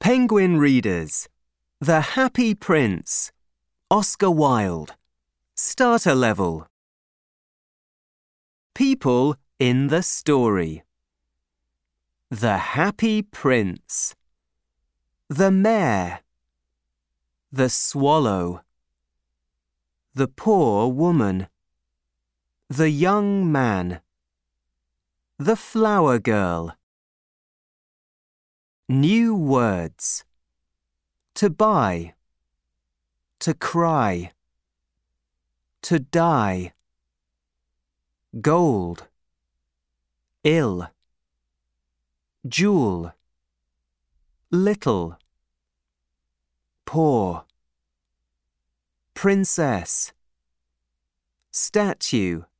Penguin Readers, The Happy Prince, Oscar Wilde, Starter Level. People in the story. The Happy Prince, the Mayor, the Swallow, the Poor Woman, the Young Man, the Flower Girl. New words. To buy, to cry, to die. Gold, ill, jewel, little, poor, princess, statue,